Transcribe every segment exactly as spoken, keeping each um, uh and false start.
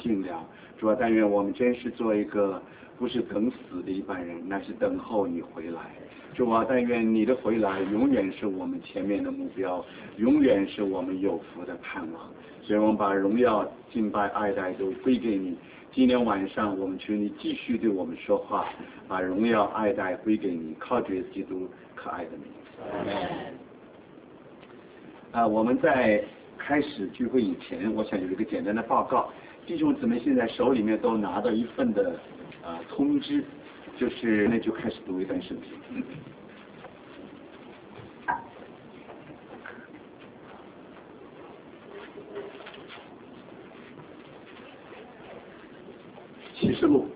尽量。主啊，但愿我们真是做一个不是等死的一般人，那是等候你回来。主啊，但愿你的回来永远是我们前面的目标，永远是我们有福的盼望。所以我们把荣耀、敬拜、爱戴都归给你。今天晚上我们求你继续对我们说话，把荣耀、爱戴归给你，靠主耶稣基督可爱的名。啊，我们在开始聚会以前，我想有一个简单的报告。弟兄姊妹现在手里面都拿到一份的啊、呃、通知，就是那就开始读一段圣经。启示录，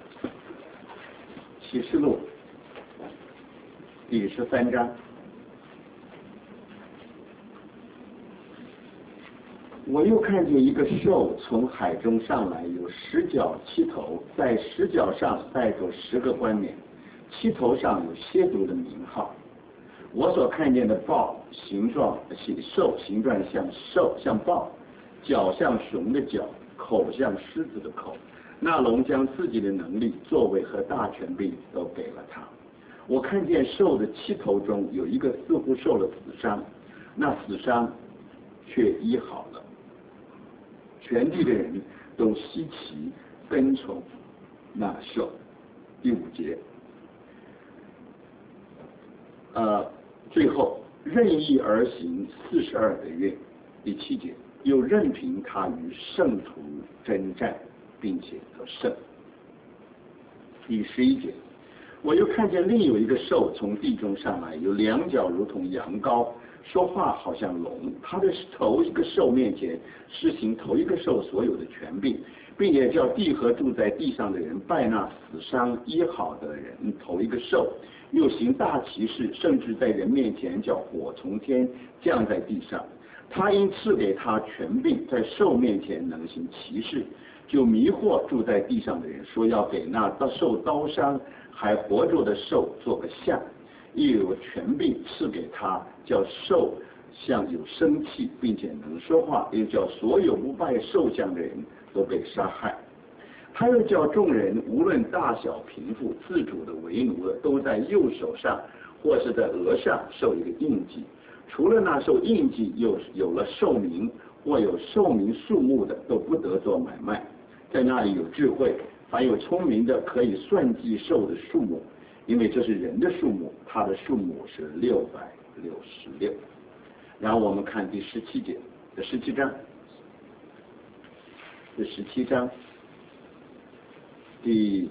启示录第十三章。我又看见一个兽从海中上来，有十角七头，在十角上带着十个冠冕，七头上有蝎族的名号。我所看见的豹形状形兽形状像兽像豹，脚像熊的脚，口像狮子的口。那龙将自己的能力、作为和大权柄都给了他。我看见兽的七头中有一个似乎受了死伤，那死伤却医好了。全地的人都稀奇跟从那兽。第五节，呃，最后任意而行四十二个月。第七节，又任凭他与圣徒征战，并且得胜。第十一节，我又看见另有一个兽从地中上来，有两脚如同羊羔，说话好像龙。他的头一个兽面前施行头一个兽所有的权柄，并且叫地和住在地上的人拜那死伤医好的人头一个兽，又行大奇事，甚至在人面前叫火从天降在地上。他因赐给他权柄，在兽面前能行奇事，就迷惑住在地上的人，说要给那受刀伤还活着的兽做个像，又有权柄赐给他，叫兽像有生气，并且能说话，又叫所有不拜兽像的人都被杀害。他又叫众人无论大小贫富，自主的为奴的，都在右手上或是在额上受一个印记。除了那受印记又有了寿名或有寿名数目的，都不得做买卖。在那里有智慧，凡有聪明的可以算计兽的数目，因为这是人的数目，它的数目是六百六十六。然后我们看第十七节，这十七章，这十七章第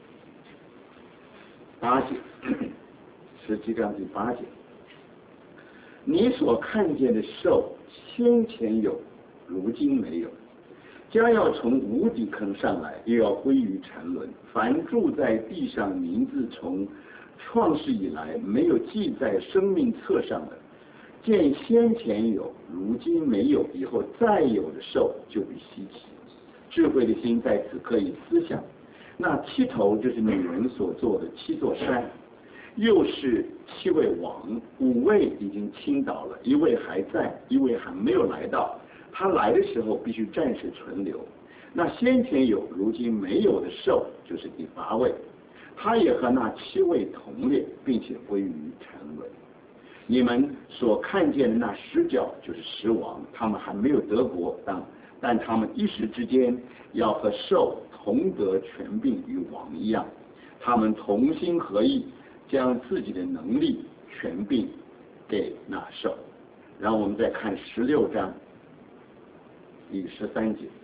八节，十七章第八节。你所看见的兽，先前有，如今没有，将要从无底坑上来，又要归于沉沦。凡住在地上名字从创世以来没有记在生命册上的，见先前有，如今没有，以后再有的兽就比稀奇。智慧的心在此可以思想。那七头就是女人所做的七座山，又是七位王，五位已经倾倒了，一位还在，一位还没有来到。他来的时候必须暂时存留。那先前有，如今没有的兽就是第八位，他也和那七位同列，并且归于沉沦。你们所看见的那十角就是十王，他们还没有得国，但但他们一时之间要和兽同得权柄与王一样，他们同心合意，将自己的能力权柄给那兽。然后我们再看十六章第十三节，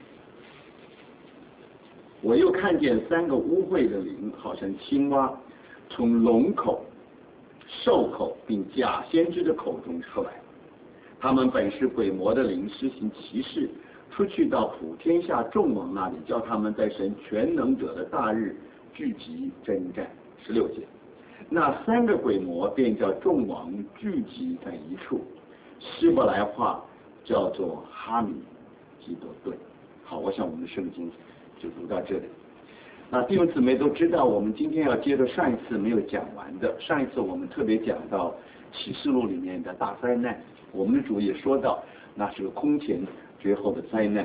我又看见三个污秽的灵，好像青蛙，从龙口、兽口并假先知的口中出来。他们本是鬼魔的灵，施行奇事，出去到普天下众王那里，叫他们在神全能者的大日聚集征战。十六节，那三个鬼魔便叫众王聚集在一处，希伯来话叫做哈米基多顿。好，我想我们的圣经就读到这里。那弟兄姊妹都知道，我们今天要接着上一次没有讲完的。上一次我们特别讲到启示录里面的大灾难，我们的主也说到，那是个空前绝后的灾难。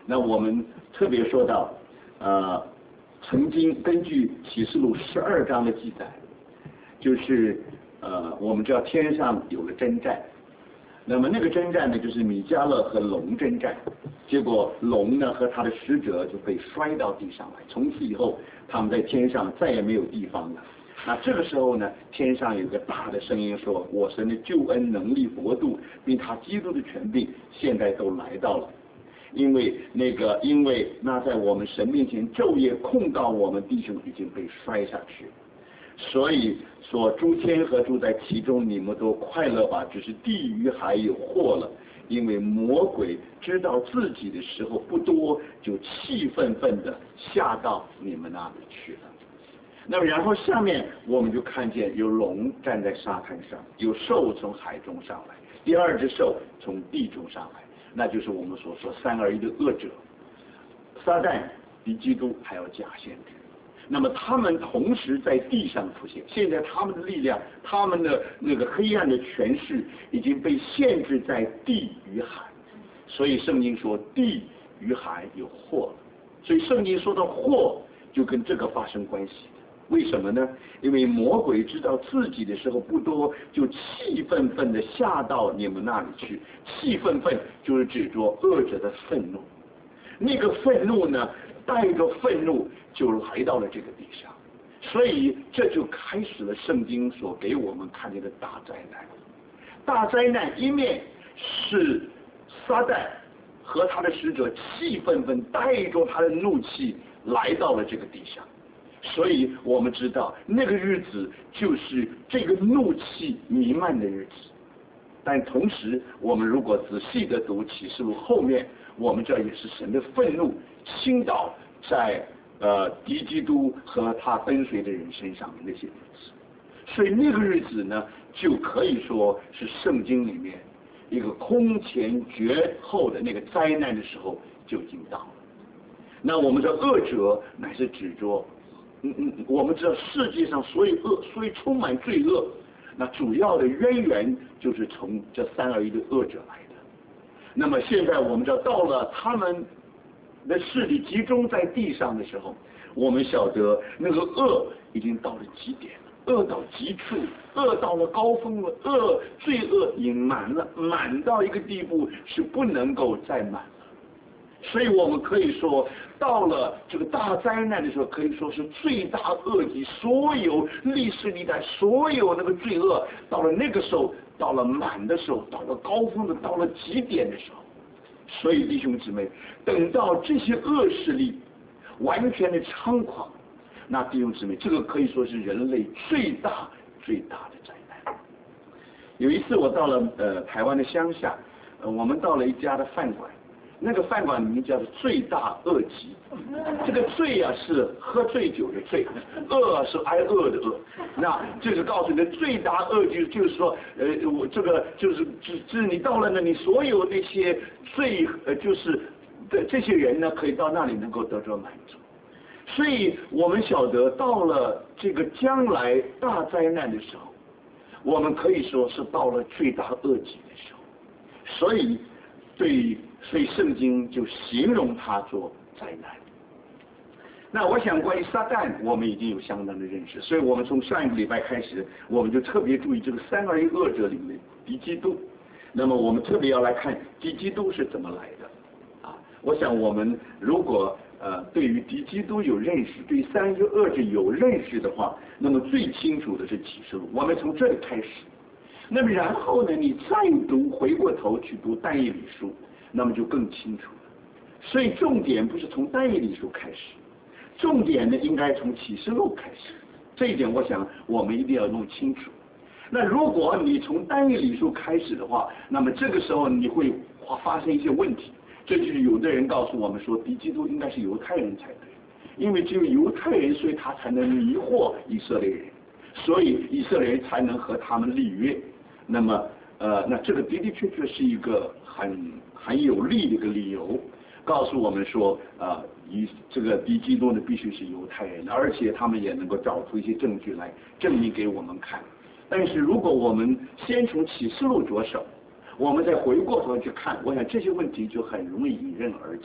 那我们特别说到，呃，曾经根据启示录十二章的记载，就是呃，我们知道天上有个征战，那么那个征战呢，就是米迦勒和龙征战，结果龙呢和他的使者就被摔到地上来，从此以后他们在天上再也没有地方了。那这个时候呢，天上有个大的声音说：“我神的救恩、能力、国度，并他基督的权柄，现在都来到了。因为那个，因为那在我们神面前昼夜控告我们弟兄已经被摔下去，所以说诸天和住在其中，你们都快乐吧。只是地狱还有祸了，因为魔鬼知道自己的时候不多，就气愤愤的下到你们那里去了。”那么然后下面我们就看见有龙站在沙滩上，有兽从海中上来，第二只兽从地中上来，那就是我们所说三而一的恶者，撒旦、敌基督还有假先知。那么他们同时在地上出现，现在他们的力量，他们的那个黑暗的权势已经被限制在地与海，所以圣经说地与海有祸，所以圣经说的祸就跟这个发生关系。为什么呢？因为魔鬼知道自己的时候不多，就气愤愤的下到你们那里去。气愤愤就是指着恶者的愤怒，那个愤怒呢，带着愤怒就来到了这个地上，所以这就开始了圣经所给我们看见的大灾难。大灾难一面是撒旦和他的使者气愤愤带着他的怒气来到了这个地上。所以我们知道那个日子就是这个怒气弥漫的日子，但同时我们如果仔细的读启示录后面，我们这也是神的愤怒倾倒在呃敌基督和他跟随的人身上的那些日子。所以那个日子呢，就可以说是圣经里面一个空前绝后的那个灾难的时候就已经到了。那我们的恶者乃是指着嗯嗯，我们知道世界上所有恶，所以充满罪恶，那主要的渊源就是从这三而一的恶者来的。那么现在我们知道，到了他们的势力集中在地上的时候，我们晓得那个恶已经到了极点了，恶到极处，恶到了高峰了，恶罪恶已满了，满到一个地步是不能够再满了。所以我们可以说，到了这个大灾难的时候，可以说是罪大恶极，所有历史历代所有那个罪恶，到了那个时候，到了满的时候，到了高峰的，到了极点的时候。所以弟兄姊妹，等到这些恶势力完全的猖狂，那弟兄姊妹，这个可以说是人类最大最大的灾难。有一次我到了呃台湾的乡下，呃我们到了一家的饭馆。那个饭馆名叫做罪大恶极，这个罪啊是喝醉酒的罪，恶是挨饿的恶。那这个告诉你的罪大恶极，就是说，呃，我这个就是只只你到了呢，你所有那些罪，呃，就是的这些人呢，可以到那里能够得着满足。所以我们晓得，到了这个将来大灾难的时候，我们可以说是到了罪大恶极的时候。所以，对于所以圣经就形容它做灾难。那我想关于撒旦我们已经有相当的认识，所以我们从上一个礼拜开始，我们就特别注意这个三而一恶者里面敌基督。那么我们特别要来看敌基督是怎么来的啊？我想我们如果呃对于敌基督有认识，对三一恶者有认识的话，那么最清楚的是启示录，我们从这里开始。那么然后呢，你再读回过头去读但以理书，那么就更清楚了。所以重点不是从但以理书开始，重点呢应该从启示录开始。这一点我想我们一定要弄清楚。那如果你从但以理书开始的话，那么这个时候你会发生一些问题。这就是有的人告诉我们说，敌基督应该是犹太人才对，因为只有犹太人，所以他才能迷惑以色列人，所以以色列人才能和他们立约。那么呃，那这个的的确确是一个很很有力的一个理由，告诉我们说，呃，以这个敌基督呢必须是犹太人，而且他们也能够找出一些证据来证明给我们看。但是如果我们先从启示录着手，我们再回过头去看，我想这些问题就很容易迎刃而解。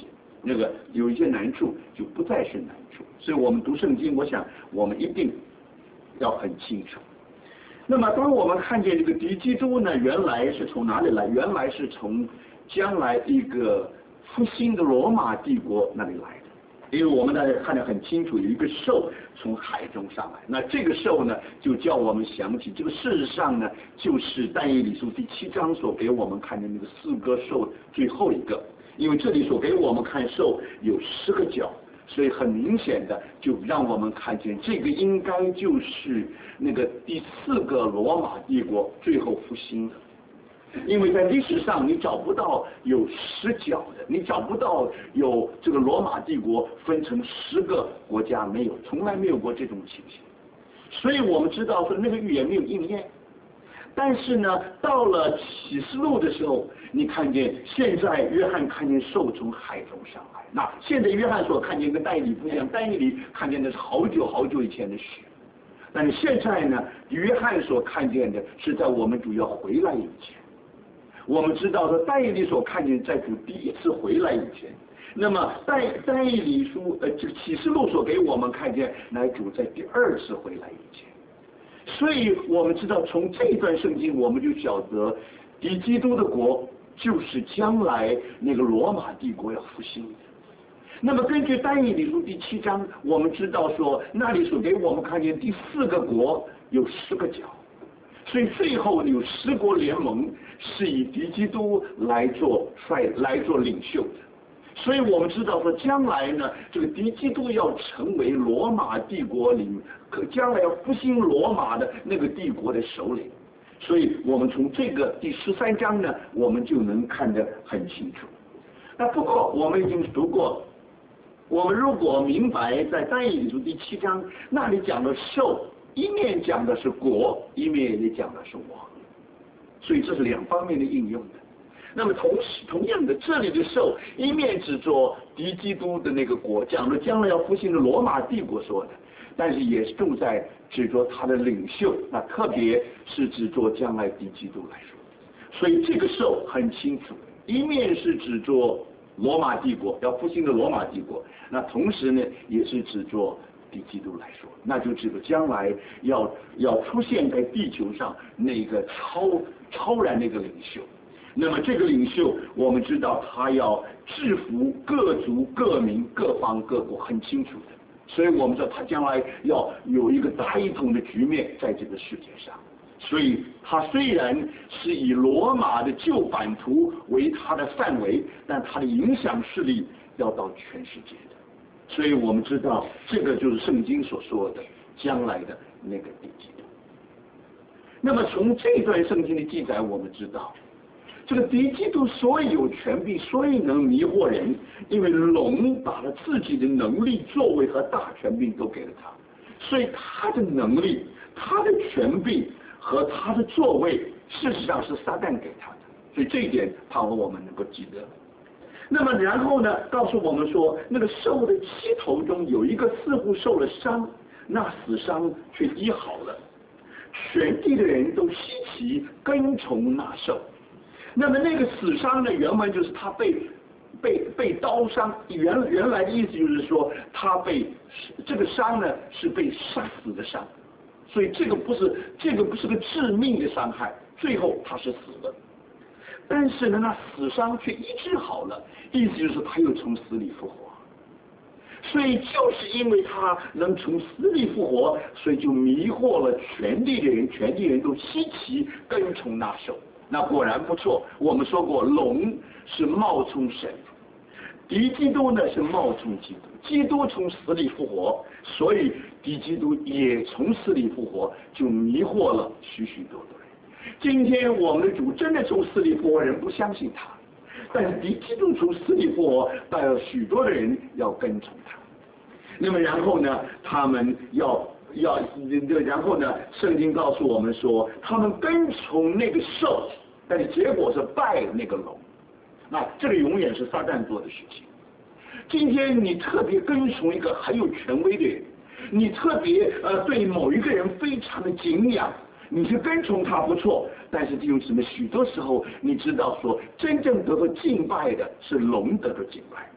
那个有一些难处就不再是难处。所以我们读圣经，我想我们一定要很清楚。那么当我们看见这个敌基督呢，原来是从哪里来？原来是从将来一个复兴的罗马帝国那里来的。因为我们大家看得很清楚，有一个兽从海中上来，那这个兽呢，就叫我们想起这个事实上呢，就是但以理书第七章所给我们看的那个四个兽最后一个。因为这里所给我们看兽有十个角，所以很明显的就让我们看见这个应该就是那个第四个罗马帝国最后复兴的。因为在历史上你找不到有十角的，你找不到有这个罗马帝国分成十个国家，没有，从来没有过这种情形。所以我们知道说那个预言没有应验。但是呢，到了启示录的时候，你看见现在约翰看见兽从海中上来，那现在约翰所看见跟但以理不一样，但以理看见的是好久好久以前的事。但是现在呢，约翰所看见的是在我们主要回来以前。我们知道说但以理所看见在主第一次回来以前，那么但但以理书呃这个启示录所给我们看见乃主在第二次回来以前。所以我们知道从这一段圣经我们就晓得敌基督的国就是将来那个罗马帝国要复兴的。那么根据但以理书第七章，我们知道说那里所给我们看见第四个国有十个角，所以最后有十国联盟是以敌基督来做帅来做领袖的。所以我们知道说将来呢，这个敌基督要成为罗马帝国里可将来要复兴罗马的那个帝国的首领。所以我们从这个第十三章呢，我们就能看得很清楚。那不过我们已经读过，我们如果明白在但以理书第七章那里讲的兽，一面讲的是国，一面也讲的是王，所以这是两方面的应用的。那么同时同样的，这里的兽一面指着敌基督的那个国，讲了将来要复兴的罗马帝国说的，但是也是重在指着他的领袖，那特别是指着将来敌基督来说。所以这个兽很清楚，一面是指着罗马帝国要复兴的罗马帝国，那同时呢也是指着敌基督来说，那就指着将来要要出现在地球上那个超超然那个领袖。那么这个领袖我们知道他要制服各族各民各方各国，很清楚的。所以我们知道他将来要有一个大一统的局面在这个世界上。所以他虽然是以罗马的旧版图为他的范围，但他的影响势力要到全世界的。所以我们知道这个就是圣经所说的将来的那个敌基督。那么从这段圣经的记载我们知道，这个敌基督所以有权柄，所以能迷惑人，因为龙把了自己的能力、作为和大权柄都给了他，所以他的能力、他的权柄和他的作为，事实上是撒旦给他的。所以这一点盼望我们能够记得。那么然后呢，告诉我们说，那个兽的七头中有一个似乎受了伤，那死伤却医好了，全地的人都稀奇跟从那兽。那么那个死伤呢，原文就是他被被被刀伤，原原来的意思就是说他被这个伤呢是被杀死的伤，所以这个不是这个不是个致命的伤害，最后他是死了。但是呢，那死伤却医治好了，意思就是他又从死里复活。所以就是因为他能从死里复活，所以就迷惑了全地的人，全地人都稀奇跟从那兽。那果然不错，我们说过龙是冒充神，敌基督呢是冒充基督，基督从死里复活，所以敌基督也从死里复活，就迷惑了许许多多人。今天我们的主真的从死里复活，人不相信他，但是敌基督从死里复活，带有许多的人要跟从他。那么然后呢，他们要要然后呢，圣经告诉我们说，他们跟从那个兽，但是结果是拜那个龙。那这个永远是撒旦做的事情。今天你特别跟从一个很有权威的人，你特别呃对某一个人非常的敬仰，你去跟从他不错，但是弟兄们，许多时候你知道说，真正得到敬拜的是龙得到敬拜。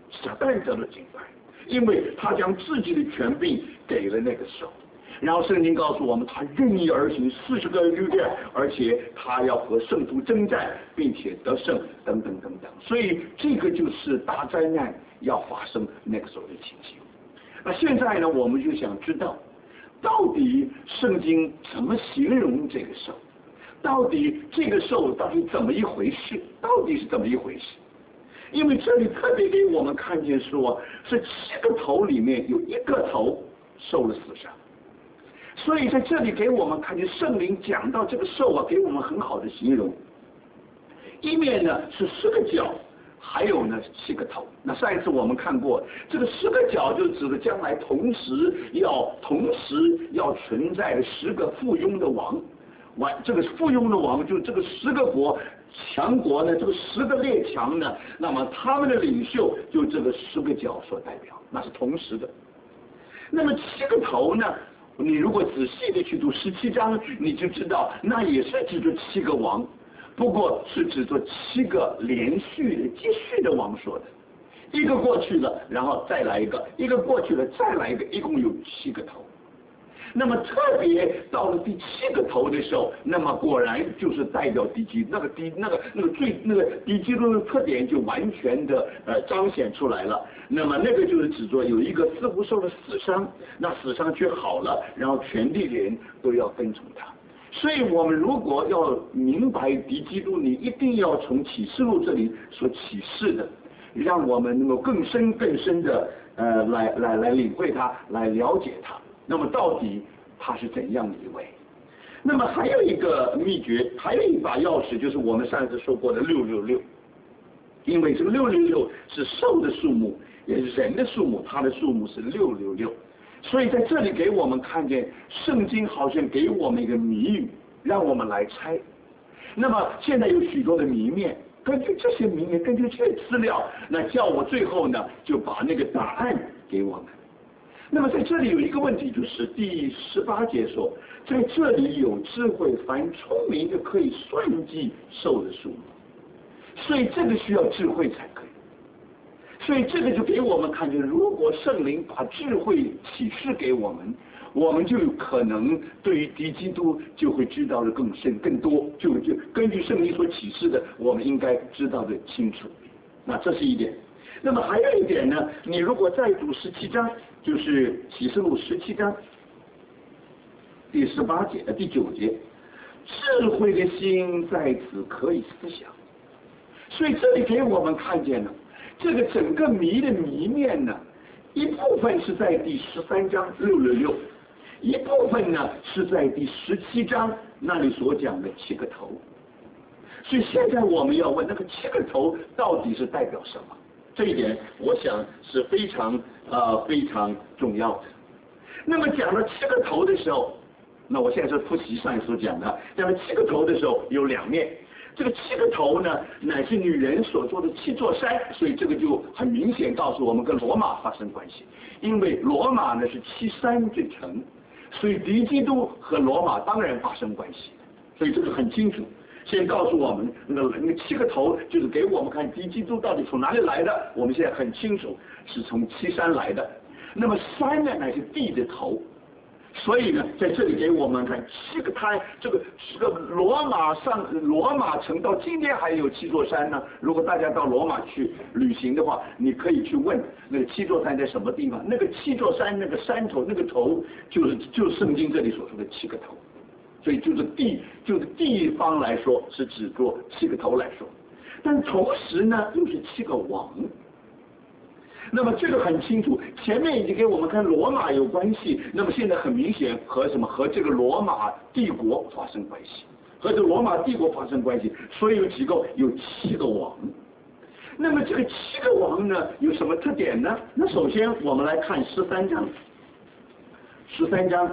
撒旦得了敬拜，因为他将自己的权柄给了那个兽。然后圣经告诉我们，他任意而行四十个月，而且他要和圣徒征战，并且得胜，等等等等。所以这个就是大灾难要发生那个时候的情形。那现在呢，我们就想知道，到底圣经怎么形容这个兽？到底这个兽到底怎么一回事？到底是怎么一回事？因为这里特别给我们看见说，是七个头里面有一个头受了死伤。所以在这里给我们看见圣灵讲到这个兽啊，给我们很好的形容。一面呢是十个角，还有呢七个头。那上一次我们看过，这个十个角就指的将来同时要同时要存在的十个附庸的王。完，这个附庸的王就这个十个国强国呢，这个十个列强呢，那么他们的领袖就这个十个角所代表，那是同时的。那么七个头呢？你如果仔细的去读十七章，你就知道，那也是指着七个王，不过是指着七个连续的、继续的王说的。一个过去了，然后再来一个；一个过去了，再来一个，一共有七个头。那么特别到了第七个头的时候，那么果然就是代表敌基那个敌那个那个最那个敌基督的特点就完全的呃彰显出来了。那么那个就是指着有一个似乎受了死伤，那死伤却好了，然后全地的人都要跟从他。所以我们如果要明白敌基督，你一定要从启示录这里所启示的，让我们能够更深更深的呃来来来领会他，来了解他。那么到底他是怎样的一位？那么还有一个秘诀，还有一把钥匙，就是我们上一次说过的六六六。因为这个六六六是兽的数目，也是人的数目，它的数目是六六六。所以在这里给我们看见，圣经好像给我们一个谜语，让我们来猜。那么现在有许多的谜面，根据这些谜面，根据这些资料，那叫我最后呢就把那个答案给我们。那么在这里有一个问题，就是第十八节说，在这里有智慧，凡聪明的可以算计兽的数目，所以这个需要智慧才可以。所以这个就给我们看见，如果圣灵把智慧启示给我们，我们就有可能对于敌基督就会知道的更深更多，就就根据圣灵所启示的，我们应该知道的清楚。那这是一点。那么还有一点呢，你如果再读十七章，就是启示录十七章第十八节、呃第九节，智慧的心在此可以思想。所以这里给我们看见了这个整个谜的谜面呢，一部分是在第十三章六六六，一部分呢是在第十七章那里所讲的七个头。所以现在我们要问，那个七个头到底是代表什么？这一点我想是非常呃非常重要的。那么讲到七个头的时候，那我现在是复习上一所讲的，讲到七个头的时候有两面。这个七个头呢，乃是女人所做的七座山，所以这个就很明显告诉我们跟罗马发生关系，因为罗马呢是七山之城，所以敌基督和罗马当然发生关系，所以这个很清楚。先告诉我们，那个那个七个头就是给我们看敌基督到底从哪里来的，我们现在很清楚是从七山来的。那么山呢，乃是地的头。所以呢，在这里给我们看七个胎，这个这个罗马上罗马城到今天还有七座山呢。如果大家到罗马去旅行的话，你可以去问那个七座山在什么地方。那个七座山那个山头那个头，就是就是圣经这里所说的七个头。所以就是地就是地方来说是指着七个头来说，但同时呢又是七个王。那么这个很清楚，前面已经给我们看罗马有关系，那么现在很明显和什么和这个罗马帝国发生关系，和这个罗马帝国发生关系，所以有几个有七个王。那么这个七个王呢有什么特点呢？那首先我们来看十三章，十三章。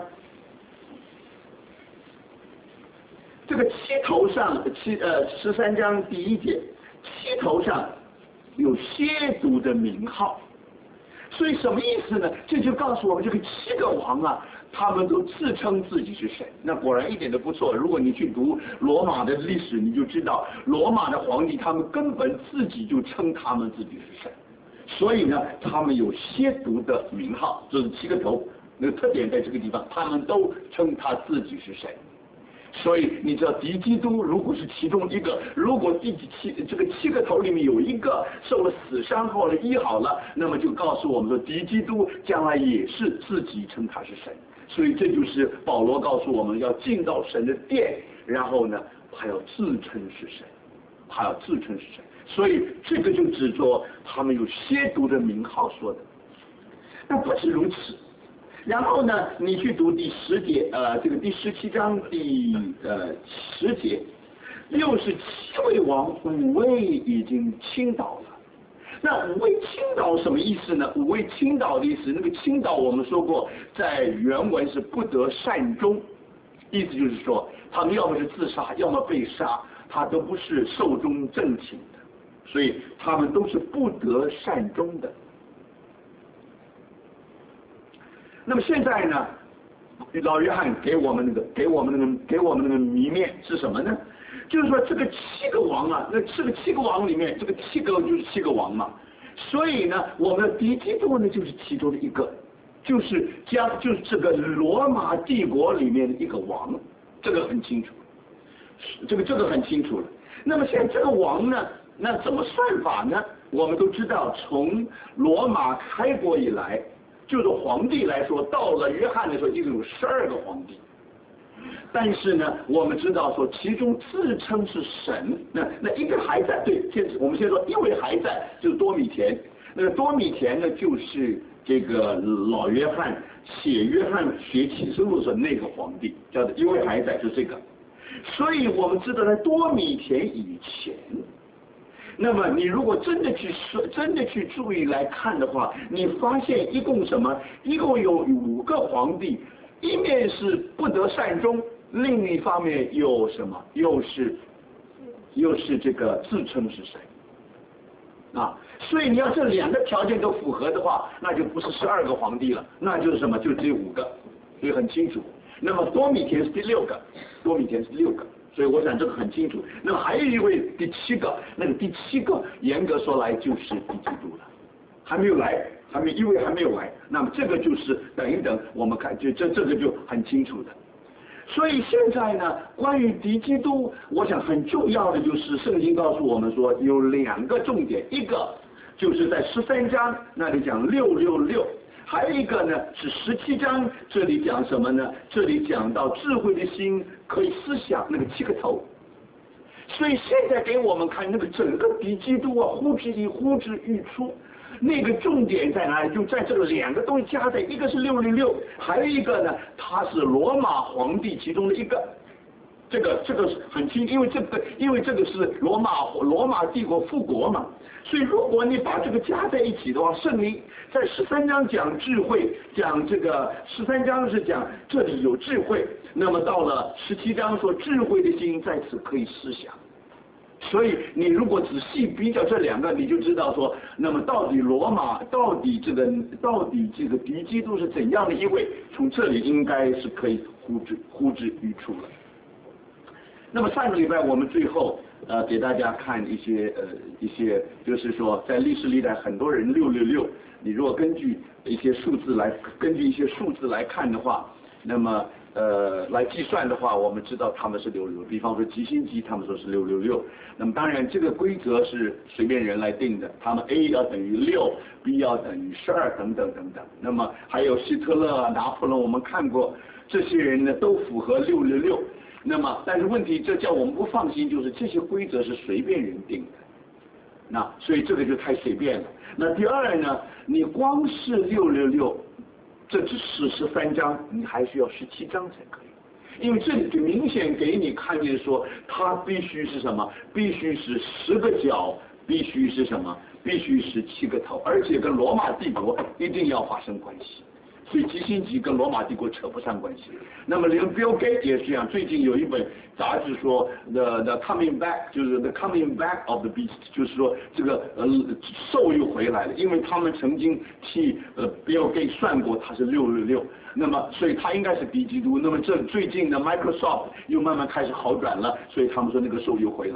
这个七头上七呃十三章第一节，七头上有亵渎的名号，所以什么意思呢？这就告诉我们，这个七个王啊，他们都自称自己是神。那果然一点都不错。如果你去读罗马的历史，你就知道罗马的皇帝他们根本自己就称他们自己是神。 所以呢，他们有亵渎的名号，这是七个头，那个特点在这个地方，他们都称他自己是神。所以你知道敌基督如果是其中一个，如果第七这个七个头里面有一个受了死伤后了医好了，那么就告诉我们说敌基督将来也是自己称他是神。所以这就是保罗告诉我们要进到神的殿，然后呢还要自称是神，还要自称是神。所以这个就指着他们有亵渎的名号说的。那不止如此，然后呢，你去读第十节，呃，这个第十七章第呃十节，六十七位王，五位已经倾倒了。那五位倾倒什么意思呢？五位倾倒的意思，那个倾倒我们说过，在原文是不得善终，意思就是说，他们要么是自杀，要么被杀，他都不是寿终正寝的，所以他们都是不得善终的。那么现在呢，老约翰给我们那个给我们那个给我们那个谜面是什么呢？就是说这个七个王啊，那这个七个王里面，这个七个就是七个王嘛。所以呢，我们的敌基督呢就是其中的一个，就是将就是这个罗马帝国里面的一个王，这个很清楚，这个这个很清楚了。那么现在这个王呢，那怎么算法呢？我们都知道，从罗马开国以来，就是皇帝来说，到了约翰的时候，一共有十二个皇帝。但是呢，我们知道说，其中自称是神，那那一个还在，对，先我们先说一位还在，就是多米田。那个多米田呢，就是这个老约翰写约翰学启示录的时候那个皇帝，叫做一位还在，就是这个。所以我们知道，在多米田以前。那么你如果真的去说，真的去注意来看的话，你发现一共什么？一共有五个皇帝，一面是不得善终，另一方面又什么？又是又是这个自称是神啊！所以你要这两个条件都符合的话，那就不是十二个皇帝了，那就是什么？就只有五个，所以很清楚。那么多米田是第六个，多米田是六个。所以我想这个很清楚。那么还有一位第七个，那个第七个严格说来就是敌基督了，还没有来，还没一位还没有来。那么这个就是等一等，我们看就这这个就很清楚的。所以现在呢，关于敌基督，我想很重要的就是圣经告诉我们说有两个重点，一个就是在十三章那里讲六六六。还有一个呢是十七章，这里讲什么呢？这里讲到智慧的心可以思想那个七个头。所以现在给我们看那个整个敌基督啊，呼之一呼之欲出，那个重点在哪里？就在这个两个东西加在，一个是六六六，还有一个呢，他是罗马皇帝其中的一个。这个这个很清，因为这个因为这个是罗马罗马帝国复国嘛，所以如果你把这个加在一起的话，圣灵在十三章讲智慧，讲这个十三章是讲这里有智慧，那么到了十七章说智慧的心在此可以思想。所以你如果仔细比较这两个，你就知道说，那么到底罗马到底这个到底这个敌基督是怎样的一位？从这里应该是可以呼之呼之欲出了。那么上个礼拜我们最后呃给大家看一些呃一些，就是说在历史历代很多人六六六，你如果根据一些数字来根据一些数字来看的话，那么呃来计算的话，我们知道他们是六六，比方说吉星级他们说是六六六。那么当然这个规则是随便人来定的，他们 A 要等于六 ，B 要等于十二等等等等。那么还有希特勒啊、拿破仑，我们看过这些人呢都符合六六六。那么，但是问题，这叫我们不放心，就是这些规则是随便人定的，那所以这个就太随便了。那第二呢，你光是六六六，这只是十三章，你还需要十七章才可以，因为这里就明显给你看见说，它必须是什么？必须是十个角，必须是什么？必须是七个头，而且跟罗马帝国一定要发生关系。所以吉星级跟罗马帝国扯不上关系。那么连 Bill Gates 也是这样，最近有一本杂志说 The The Coming Back， 就是 The Coming Back of the Beast， 就是说这个呃兽又回来了，因为他们曾经替呃 Bill Gates 算过他是六六六，那么所以他应该是敌基督。那么这最近呢 Microsoft 又慢慢开始好转了，所以他们说那个兽又回来了。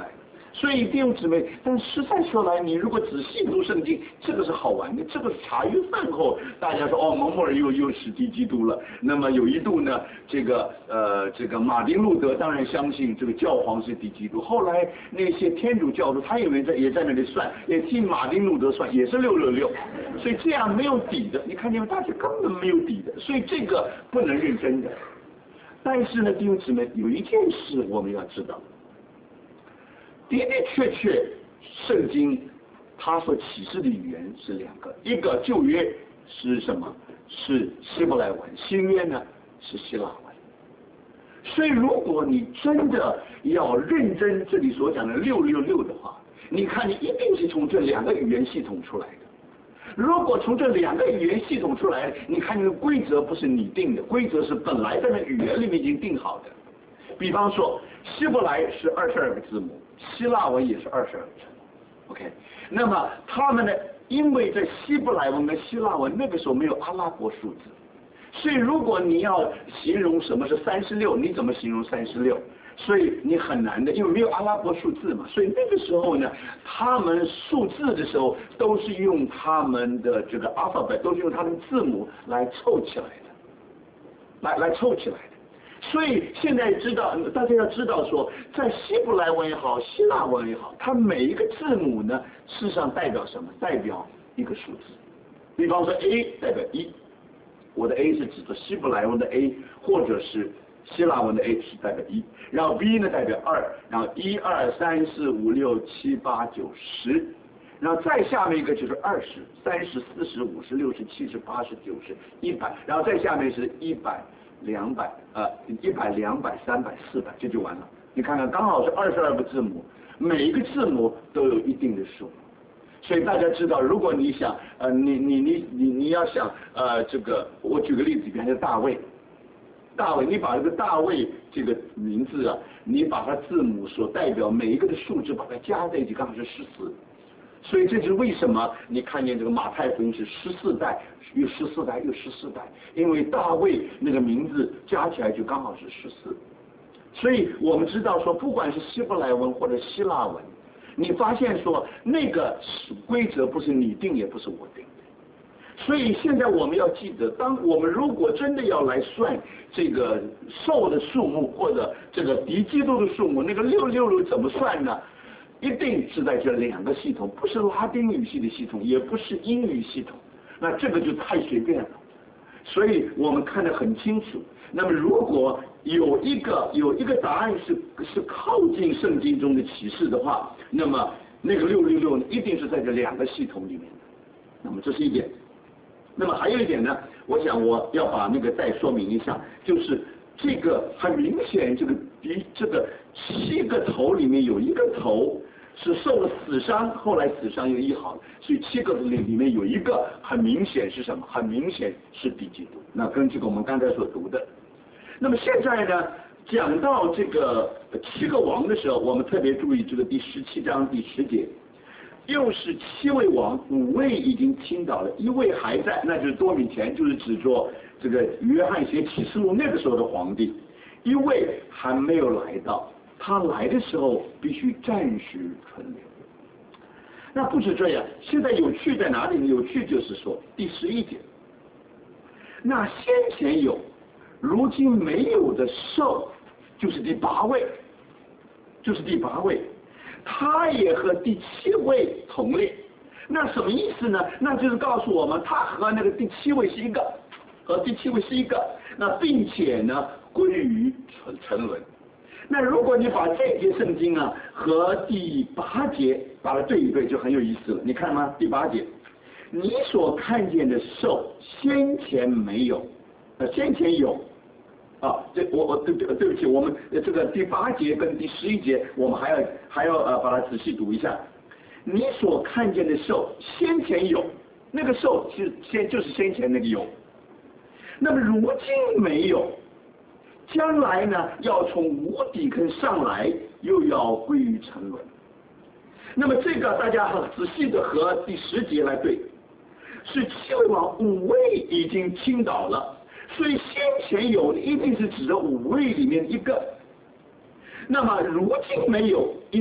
所以弟兄姊妹，但实在说来，你如果仔细读圣经，这个是好玩的，这个是茶余饭后大家说哦，某某人又又是敌基督了。那么有一度呢，这个呃这个马丁路德当然相信这个教皇是敌基督，后来那些天主教徒他以为在也在那里算，也替马丁路德算，也是六六六，所以这样没有底的，你看见没？大家根本没有底的，所以这个不能认真的。但是呢，弟兄姊妹，有一件事我们要知道。的的确确，圣经它所启示的语言是两个，一个旧约是什么？是希伯来文，新约呢是希腊文。所以，如果你真的要认真这里所讲的六六六的话，你看你一定是从这两个语言系统出来的。如果从这两个语言系统出来，你看那个规则不是你定的，规则是本来在那语言里面已经定好的。比方说，希伯来是二十二个字母。希腊文也是二十二个字母 ，OK。那么他们呢？因为在希伯来文跟希腊文那个时候没有阿拉伯数字，所以如果你要形容什么是三十六，你怎么形容三十六？所以你很难的，因为没有阿拉伯数字嘛。所以那个时候呢，他们数字的时候都是用他们的这个 alphabet， 都是用他们字母来凑起来的，来来凑起来的。所以现在知道，大家要知道说，在希伯来文也好，希腊文也好，它每一个字母呢，事实上代表什么？代表一个数字。比方说 A 代表一，我的 A 是指的希伯来文的 A， 或者是希腊文的 A 是代表一，然后 B 呢代表二，然后一二三四五六七八九十，然后再下面一个就是二十、三十、四十、五十、六十、七十、八十、九十、一百，然后再下面是一百。两百呃，一百、两百、三百、四百，这就完了。你看看，刚好是二十二个字母，每一个字母都有一定的数。所以大家知道，如果你想呃，你你你你你要想呃，这个我举个例子，比方说大卫，大卫，你把这个大卫这个名字啊，你把它字母所代表每一个的数字把它加在一起，刚好是十四。所以这就是为什么你看见这个马太福音是十四代，又十四代又十四代，因为大卫那个名字加起来就刚好是十四。所以我们知道说，不管是希伯来文或者希腊文，你发现说那个规则不是你定，也不是我定的。所以现在我们要记得，当我们如果真的要来算这个兽的数目或者这个敌基督的数目，那个六六六怎么算呢？一定是在这两个系统，不是拉丁语系的系统，也不是英语系统，那这个就太随便了。所以我们看得很清楚。那么如果有一个有一个答案是是靠近圣经中的启示的话，那么那个六六六一定是在这两个系统里面的。那么这是一点。那么还有一点呢，我想我要把那个再说明一下，就是这个很明显，这个第这个七个头里面有一个头是受了死伤，后来死伤又医好了，所以七个里里面有一个很明显是什么？很明显是敌基督。那跟这个我们刚才所读的。那么现在呢，讲到这个七个王的时候，我们特别注意这个第十七章第十节，又是七位王，五位已经倾倒了，一位还在，那就是多米田，就是指着这个约翰写启示录那个时候的皇帝，一位还没有来到。他来的时候必须暂时存留。那不止这样，现在有趣在哪里呢？有趣就是说第十一节，那先前有，如今没有的兽，就是第八位，就是第八位，他也和第七位同列。那什么意思呢？那就是告诉我们，他和那个第七位是一个，和第七位是一个，那并且呢归于沉沉沦。那如果你把这节圣经啊和第八节把它对一对，就很有意思了。你看吗？第八节，你所看见的兽先前没有，呃，先前有，啊，这我我对对对不起，我们这个第八节跟第十一节，我们还要还要呃把它仔细读一下。你所看见的兽先前有，那个兽是先就是先前那个有，那么如今没有。将来呢，要从无底坑上来，又要归于沉沦。那么这个大家很仔细的和第十节来对，是七位王五位已经倾倒了，所以先前有的一定是指的五位里面一个。那么如今没有，因为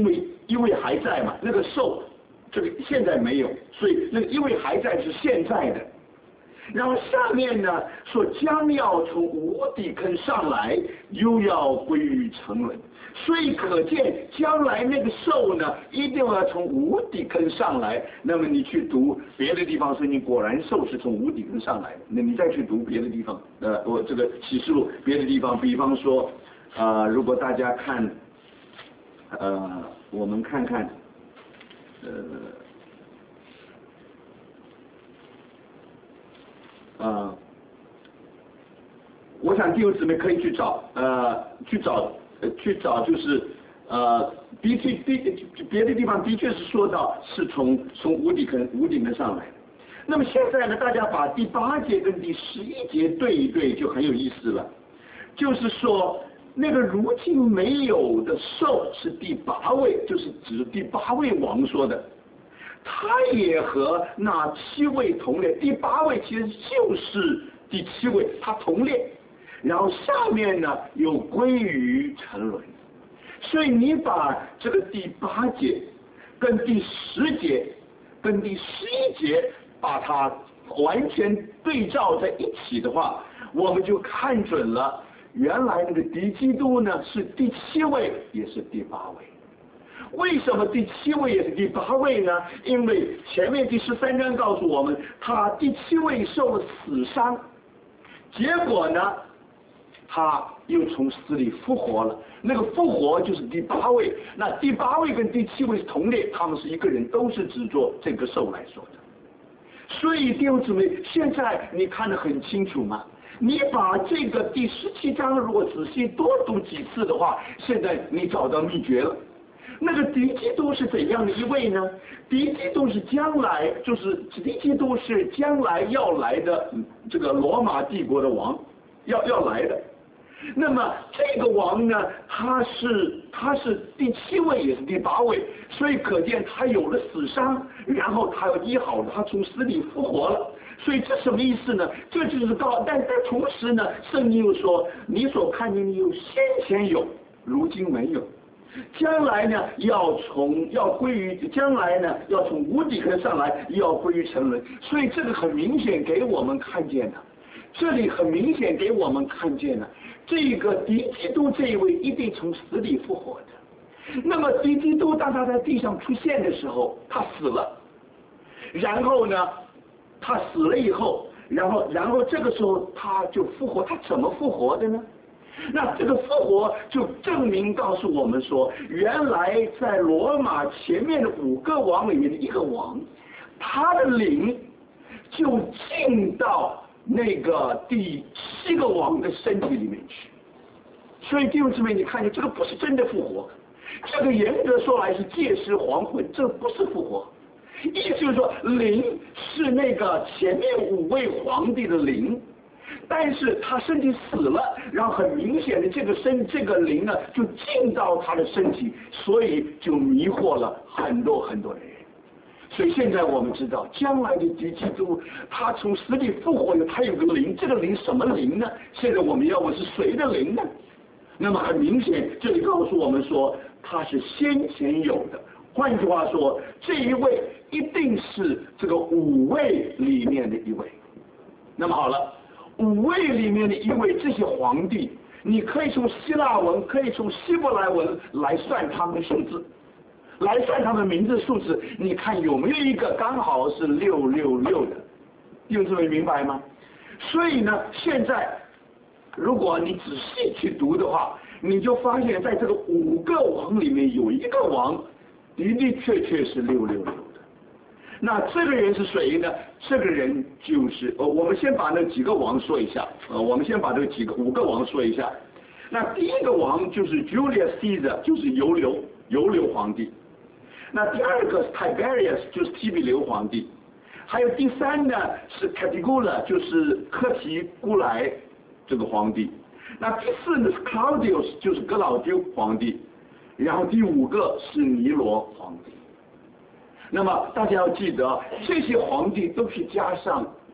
因为还在嘛，那个兽这个现在没有，所以那个因为还在是现在的。然后下面呢说将要从无底坑上来，又要归于沉沦，所以可见将来那个兽呢一定要从无底坑上来。那么你去读别的地方说你果然兽是从无底坑上来的，那你再去读别的地方，呃，我这个启示录别的地方，比方说，呃，如果大家看，呃，我们看看，呃。啊、呃，我想弟兄姊妹可以去找，呃，去找，呃，去找，就是呃，的确，的别的地方的确是说到是从从无底坑无底坑上来的。那么现在呢，大家把第八节跟第十一节对一对，就很有意思了。就是说，那个如今没有的兽是第八位，就是指第八位王说的。他也和那七位同列，第八位其实就是第七位，他同列，然后下面呢又归于沉沦。所以你把这个第八节跟第十节跟第十一节把它完全对照在一起的话，我们就看准了，原来那个敌基督呢是第七位，也是第八位。为什么第七位也是第八位呢？因为前面第十三章告诉我们，他第七位受了死伤，结果呢，他又从死里复活了。那个复活就是第八位，那第八位跟第七位是同列，他们是一个人，都是指着这个兽来说的。所以弟兄姊妹，现在你看得很清楚吗？你把这个第十七章如果仔细多读几次的话，现在你找到秘诀了。那个敌基督是怎样的一位呢？敌基督是将来，就是敌基督是将来要来的这个罗马帝国的王，要要来的。那么这个王呢，他是他是第七位也是第八位，所以可见他有了死伤，然后他要医好了，他从死里复活了。所以这什么意思呢？这就是告，但但同时呢，圣经又说，你所看见的有先前有，如今没有。将来呢，要从要归于将来呢，要从无底坑上来，要归于沉沦。所以这个很明显给我们看见的，这里很明显给我们看见了，这个敌基督这一位一定从死里复活的。那么敌基督当他在地上出现的时候，他死了，然后呢，他死了以后，然后然后这个时候他就复活，他怎么复活的呢？那这个复活就证明告诉我们说，原来在罗马前面的五个王里面的一个王，他的灵就进到那个第七个王的身体里面去。所以弟兄姊妹，你看见这个不是真的复活，这个严格说来是借尸还魂，这不是复活。意思就是说，灵是那个前面五位皇帝的灵。但是他身体死了，然后很明显的这个身这个灵呢就进到他的身体，所以就迷惑了很多很多的人。所以现在我们知道，将来的敌基督他从死里复活了，他有个灵，这个灵什么灵呢？现在我们要问是谁的灵呢？那么很明显，这里告诉我们说他是先前有的。换句话说，这一位一定是这个五位里面的一位。那么好了。五位里面的一位，这些皇帝，你可以从希腊文，可以从希伯来文来算他们的数字，来算他们名字数字，你看有没有一个刚好是六六六的？弟兄姊妹明白吗？所以呢，现在如果你仔细去读的话，你就发现在这个五个王里面有一个王，的的确确是六六六的。那这个人是谁呢？这个人就是呃，我们先把那几个王说一下，呃，我们先把这几个五个王说一下。那第一个王就是 Julius Caesar， 就是尤留尤留皇帝。那第二个是 Tiberius， 就是提比留皇帝。还有第三呢是 Caligula， 就是科提古莱这个皇帝。那第四呢是 Claudius， 就是格老丢皇帝。然后第五个是尼罗皇帝。那么大家要记得，这些皇帝都是加上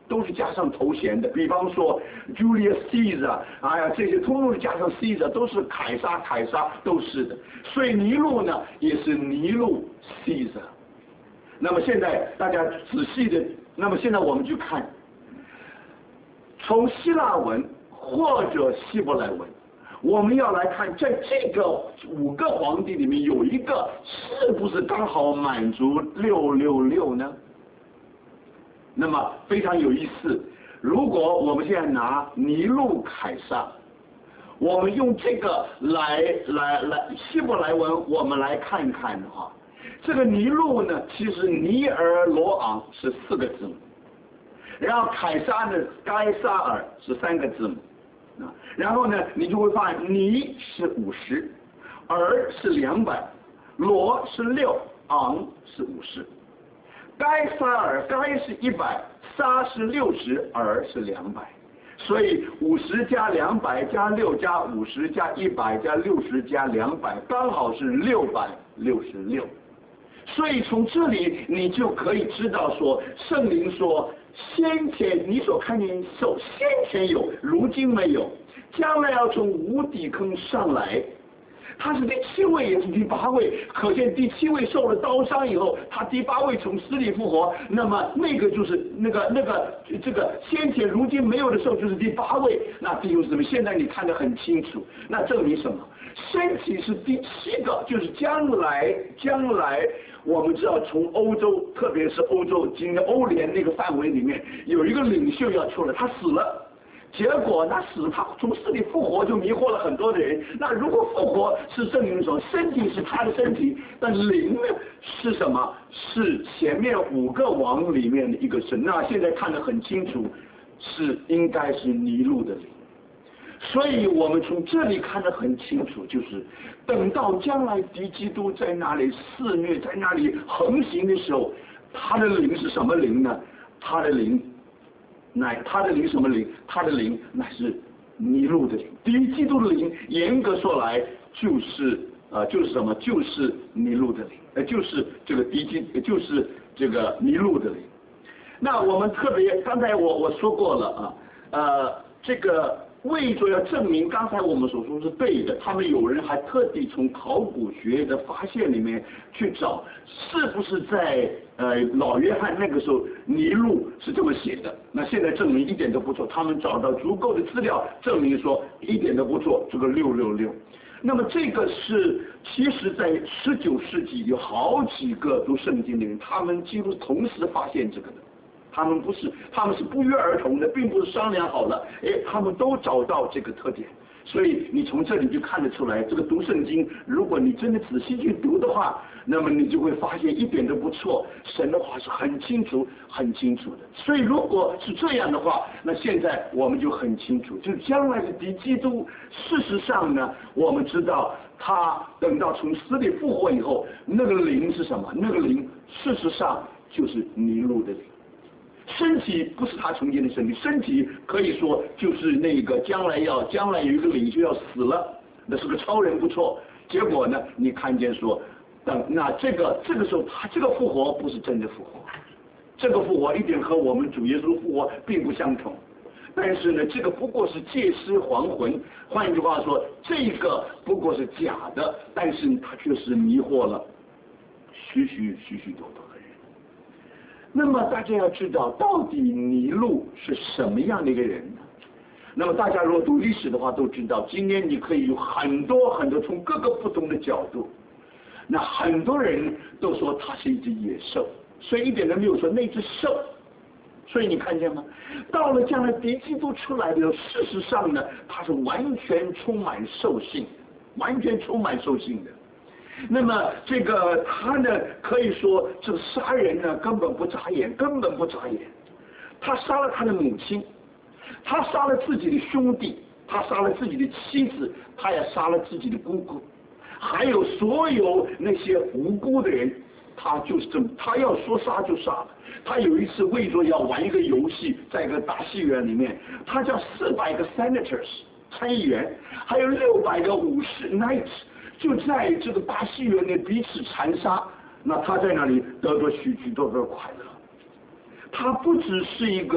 都是加上头衔的，比方说 Julius Caesar， 哎呀，这些通通是加上 Caesar， 都是凯撒，凯撒都是的。所以尼禄呢，也是尼禄 Caesar。那么现在大家仔细的，那么现在我们就看，从希腊文或者希伯来文，我们要来看，在这个五个皇帝里面有一个是不是刚好满足六六六呢？那么非常有意思，如果我们现在拿尼禄凯撒，我们用这个来来来希伯来文，我们来看看的话，这个尼禄呢，其实尼尔罗昂是四个字母，然后凯撒呢，该撒尔是三个字母，啊，然后呢，你就会发现尼是五十，尔是两百，罗是六，昂是五十。该撒尔该是一百，撒是六十，尔是两百，所以五十加两百加六加五十加一百加六十加两百，刚好是六百六十六。所以从这里你就可以知道说，圣灵说先前你所看见手先前有，如今没有，将来要从无底坑上来。他是第七位，也是第八位，可见第七位受了刀伤以后，他第八位从死里复活，那么那个就是那个那个这个先前如今没有的时候就是第八位。那弟兄姊妹，现在你看得很清楚，那证明什么？身体是第七个，就是将来将来我们知道从欧洲，特别是欧洲今天欧联那个范围里面有一个领袖要出来，他死了。结果那死他从死里复活就迷惑了很多的人。那如果复活是证明说身体是他的身体，但灵呢是什么？是前面五个王里面的一个神。那现在看得很清楚，是应该是尼禄的灵。所以我们从这里看得很清楚，就是等到将来敌基督在那里肆虐，在那里横行的时候，他的灵是什么灵呢？他的灵乃他的灵什么灵？他的灵乃是尼禄的灵。敌基督的灵，严格说来就是呃就是什么？就是尼禄的灵，呃就是这个敌基，就是这个尼禄的灵。那我们特别刚才我我说过了啊，呃这个为着要证明刚才我们所说是对的，他们有人还特地从考古学的发现里面去找，是不是在呃老约翰那个时候尼禄是这么写的？那现在证明一点都不错，他们找到足够的资料证明说一点都不错，这个六六六。那么这个是其实在十九世纪有好几个读圣经的人，他们几乎同时发现这个的。他们不是，他们是不约而同的，并不是商量好了，哎，他们都找到这个特点，所以你从这里就看得出来，这个读圣经，如果你真的仔细去读的话，那么你就会发现一点都不错，神的话是很清楚、很清楚的。所以如果是这样的话，那现在我们就很清楚，就是将来的敌基督，事实上呢，我们知道他等到从死里复活以后，那个灵是什么？那个灵事实上就是尼禄的灵。身体不是他重建的身体，身体可以说就是那个将来要将来有一个领袖要死了，那是个超人不错。结果呢，你看见说，等那这个这个时候他这个复活不是真的复活，这个复活一点和我们主耶稣复活并不相同。但是呢，这个不过是借尸还魂，换一句话说，这个不过是假的，但是他确实迷惑了许许许许多多。那么大家要知道，到底尼禄是什么样的一个人呢？那么大家如果读历史的话，都知道，今天你可以有很多很多从各个不同的角度，那很多人都说他是一只野兽，所以一点都没有说那只兽。所以你看见吗？到了将来敌基督出来的时候，事实上呢，他是完全充满兽性，完全充满兽性的。那么这个他呢，可以说这个杀人呢根本不眨眼，根本不眨眼。他杀了他的母亲，他杀了自己的兄弟，他杀了自己的妻子，他也杀了自己的姑姑，还有所有那些无辜的人，他就是这么，他要说杀就杀了。他有一次为着要玩一个游戏，在一个大戏院里面，他叫四百个 senators 参议员，还有六百个武士 knights。就在这个大戏院内彼此残杀，那他在那里得着许许多多快乐。他不只是一个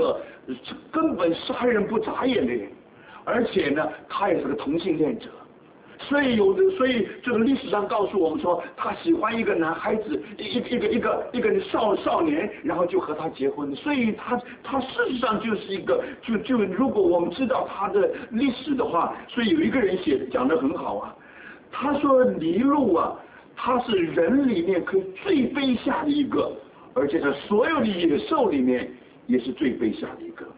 根本杀人不眨眼的人，而且呢，他也是个同性恋者。所以有的，所以这个历史上告诉我们说，他喜欢一个男孩子，一一个一个一个少少年，然后就和他结婚。所以他他事实上就是一个，就就如果我们知道他的历史的话，所以有一个人写讲得很好啊，他说尼禄啊，他是人里面可以最卑下的一个，而且在所有的野兽里面也是最卑下的一个。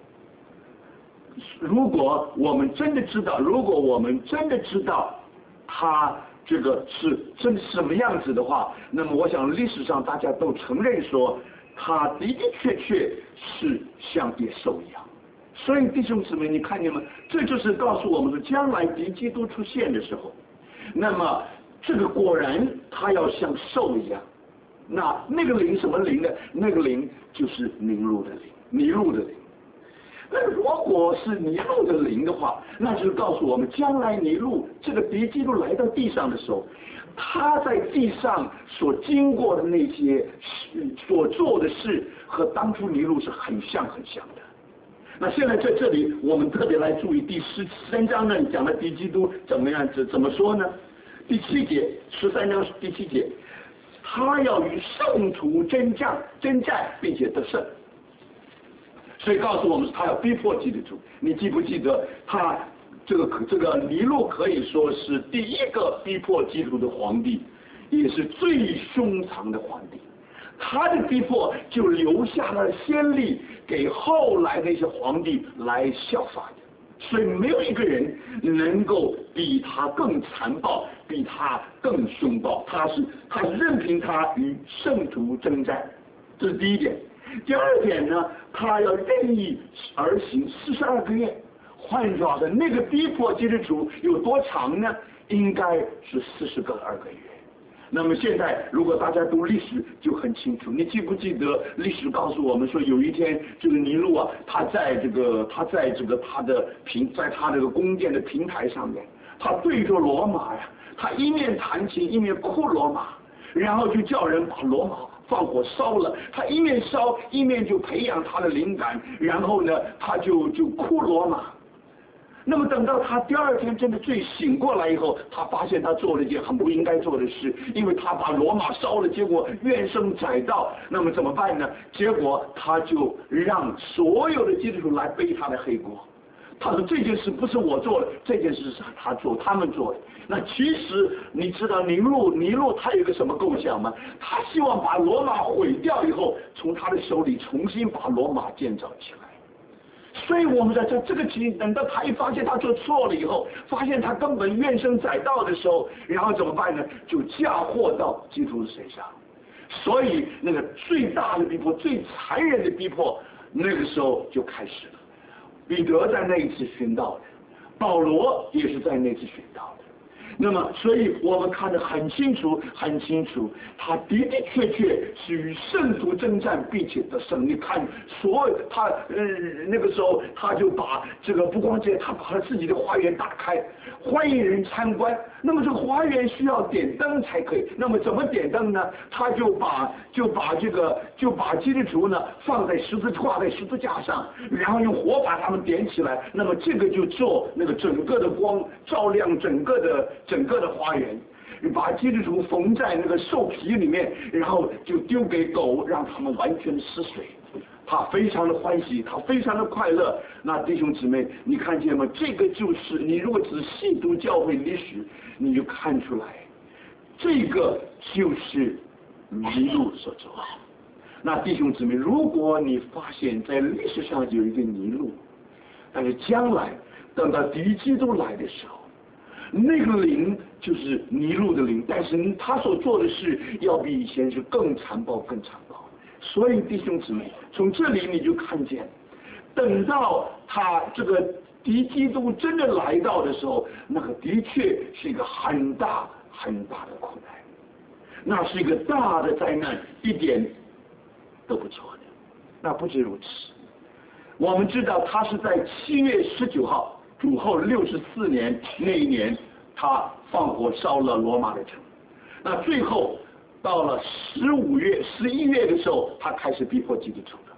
如果我们真的知道，如果我们真的知道他这个是真什么样子的话，那么我想历史上大家都承认说，他的的确确是像野兽一样。所以弟兄姊妹，你看见吗？这就是告诉我们的，将来敌基督出现的时候，那么这个果然他要像兽一样。那那个灵什么灵呢？那个灵就是尼禄的灵，尼禄的灵。那如果是尼禄的灵的话，那就是告诉我们，将来尼禄这个敌基督来到地上的时候，他在地上所经过的那些事、所做的事，和当初尼禄是很像很像的。那现在在这里，我们特别来注意第十三章呢，讲的敌基督怎么样子？怎么说呢？第七节，十三章第七节，他要与圣徒征战，征战并且得胜。所以告诉我们，他要逼迫基督徒。你记不记得他这个这个尼禄可以说是第一个逼迫基督徒的皇帝，也是最凶残的皇帝。他的逼迫就留下了先例给后来的一些皇帝来效法的。所以没有一个人能够比他更残暴，比他更凶暴。他是他任凭他与圣徒征战，这是第一点。第二点呢，他要任意而行四十二个月。换句话说，那个逼迫基督徒有多长呢？应该是四十个二个月。那么现在，如果大家读历史就很清楚，你记不记得历史告诉我们说，有一天这个尼禄啊，他在这个他在这个他的平在他这个宫殿的平台上面，他对着罗马呀，他一面弹琴一面哭罗马，然后就叫人把罗马放火烧了。他一面烧一面就培养他的灵感，然后呢，他就就哭罗马。那么等到他第二天真的醉醒过来以后，他发现他做了一件很不应该做的事，因为他把罗马烧了，结果怨声载道。那么怎么办呢？结果他就让所有的基督徒来背他的黑锅。他说这件事不是我做的，这件事是他做，他们做的。那其实你知道尼禄尼禄他有一个什么构想吗？他希望把罗马毁掉以后，从他的手里重新把罗马建造起来。所以我们在这这个期，等到他一发现他做错了以后，发现他根本怨声载道的时候，然后怎么办呢？就嫁祸到基督身上。所以那个最大的逼迫、最残忍的逼迫，那个时候就开始了。彼得在那一次寻到的，保罗也是在那次寻到的。那么，所以我们看得很清楚，很清楚，他的的确确是与圣徒征战，并且得胜。你看，所有他呃那个时候，他就把这个不光这样，他把他自己的花园打开，欢迎人参观。那么这个花园需要点灯才可以。那么怎么点灯呢？他就把就把这个就把基督徒呢放在十字挂在十字架上，然后用火把他们点起来。那么这个就做那个整个的光照亮整个的。整个的花园，把基督徒缝在那个兽皮里面，然后就丢给狗，让他们完全失水。他非常的欢喜，他非常的快乐。那弟兄姊妹，你看见吗？这个就是你如果仔细读教会历史，你就看出来，这个就是尼禄所做的。那弟兄姊妹，如果你发现在历史上有一个尼禄，但是将来等到敌基督来的时候，那个灵就是尼禄的灵，但是他所做的事要比以前是更残暴更残暴。所以弟兄姊妹，从这里你就看见，等到他这个敌基督真的来到的时候，那个的确是一个很大很大的苦难，那是一个大的灾难，一点都不错的。那不止如此，我们知道他是在七月十九号主后六十四年那一年，他放火烧了罗马的城。那最后到了十五月、十一月的时候，他开始逼迫基督徒了。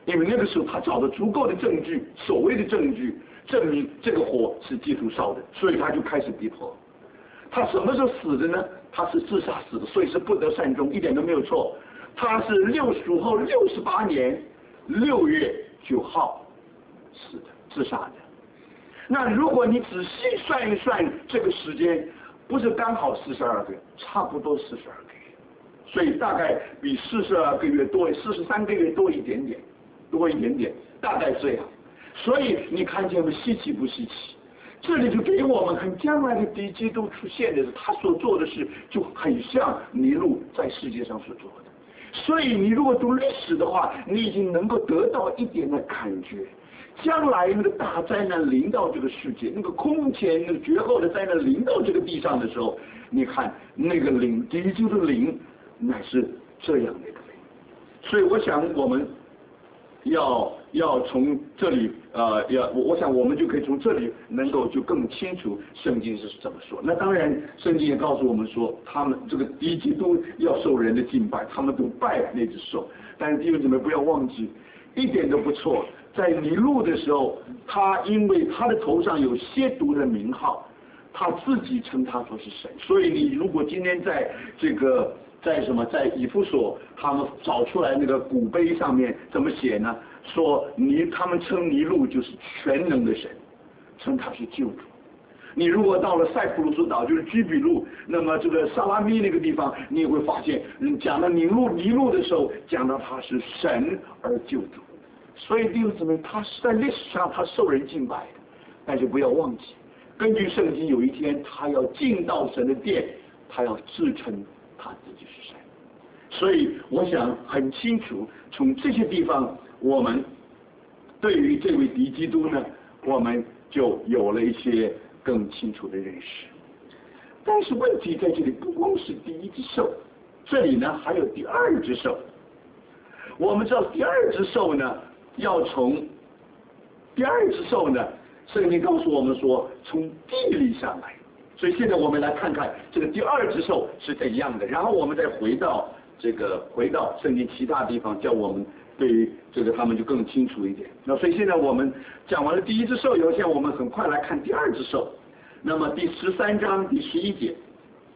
因为那个时候他找到足够的证据，所谓的证据证明这个火是基督烧的，所以他就开始逼迫。他什么时候死的呢？他是自杀死的，所以是不得善终，一点都没有错。他是六属后六十八年六月九号死的，自杀的。那如果你仔细算一算这个时间，不是刚好四十二个月，差不多四十二个月，所以大概比四十二个月多，四十三个月多一点点，多一点点，大概这样。所以你看见了稀奇不稀奇？这里就给我们看将来的敌基督出现的时候，他所做的事就很像尼禄在世界上所做的。所以你如果读历史的话，你已经能够得到一点的感觉。将来那个大灾难临到这个世界，那个空前那个绝后的灾难临到这个地上的时候，你看那个灵，敌基督的灵乃是这样的一个灵。所以我想我们要要从这里呃，要我我想我们就可以从这里能够就更清楚圣经是怎么说。那当然，圣经也告诉我们说，他们这个敌基督要受人的敬拜，他们都拜那只兽。但是弟兄姊妹不要忘记，一点都不错。在尼禄的时候，他因为他的头上有亵渎的名号，他自己称他说是神。所以你如果今天在这个在什么在以弗所，他们找出来那个古碑上面怎么写呢？说尼他们称尼禄就是全能的神，称他是救主。你如果到了塞浦路斯岛，就是居比路，那么这个萨拉米那个地方，你也会发现，讲到尼禄尼禄的时候，讲到他是神而救主。所以弟兄姊妹，他是在历史上他受人敬拜的，但是不要忘记，根据圣经，有一天他要进到神的殿，他要自称他自己是神。所以我想很清楚，从这些地方，我们对于这位敌基督呢，我们就有了一些更清楚的认识。但是问题在这里，不光是第一只兽，这里呢还有第二只兽。我们知道第二只兽呢，要从第二只兽呢，圣经告诉我们说从地里上来。所以现在我们来看看这个第二只兽是怎样的，然后我们再回到这个回到圣经其他地方，叫我们对于这个他们就更清楚一点。那所以现在我们讲完了第一只兽以后，现在我们很快来看第二只兽。那么第十三章第十一节，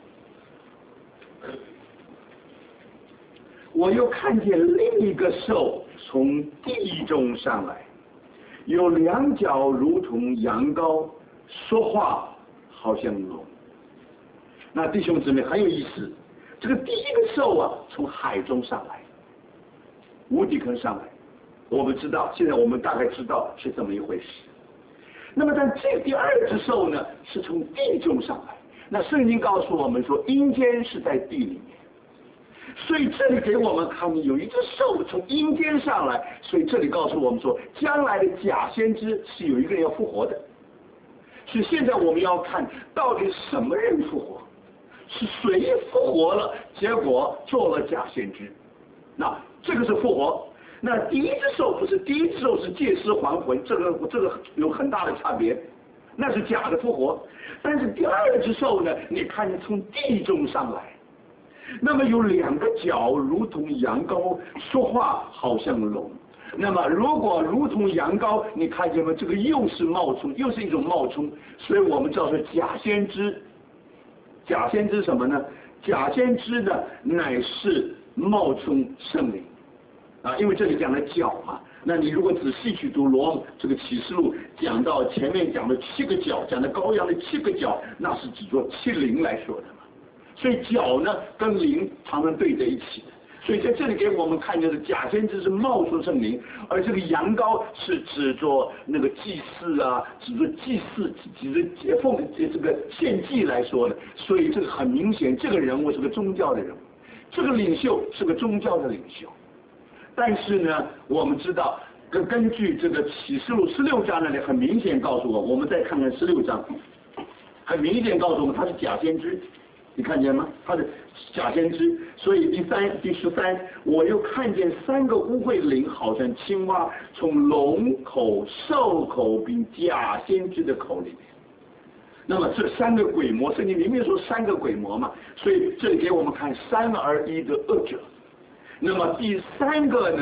我又看见另一个兽从地中上来，有两脚如同羊羔，说话好像龙。那弟兄姊妹很有意思，这个第一个兽啊，从海中上来，无底坑上来。我们知道，现在我们大概知道是这么一回事。那么但这第二只兽呢，是从地中上来。那圣经告诉我们说，阴间是在地里面。所以这里给我们看，有一只兽从阴间上来，所以这里告诉我们说，将来的假先知是有一个人要复活的。所以现在我们要看到底什么人复活，是谁复活了，结果做了假先知。那这个是复活。那第一只兽不是，第一只兽是借尸还魂，这个这个有很大的差别，那是假的复活。但是第二只兽呢，你看从地中上来。那么有两个角如同羊羔，说话好像龙。那么如果如同羊羔，你看见吗？这个又是冒充，又是一种冒充，所以我们叫做假先知。假先知什么呢？假先知呢，乃是冒充圣灵啊，因为这里讲的角嘛。那你如果仔细去读罗这个启示录，讲到前面讲的七个角，讲的羔羊的七个角，那是指作七灵来说的。所以角呢跟灵常常对在一起的，所以在这里给我们看见的假先知是冒出圣灵，而这个羊羔是指着那个祭祀啊，指着祭祀，指着解奉这个献祭来说的。所以这个很明显，这个人物是个宗教的人物，这个领袖是个宗教的领袖。但是呢，我们知道根根据这个启示录十六章那里很明显告诉我，我们再看看十六章，很明显告诉我们他是假先知。你看见吗？他的假先知。所以第三第十三，我又看见三个污秽灵，好像青蛙，从龙口、兽口并假先知的口里面。那么这三个鬼魔，圣经里面说三个鬼魔嘛，所以这里给我们看三而一的恶者。那么第三个呢，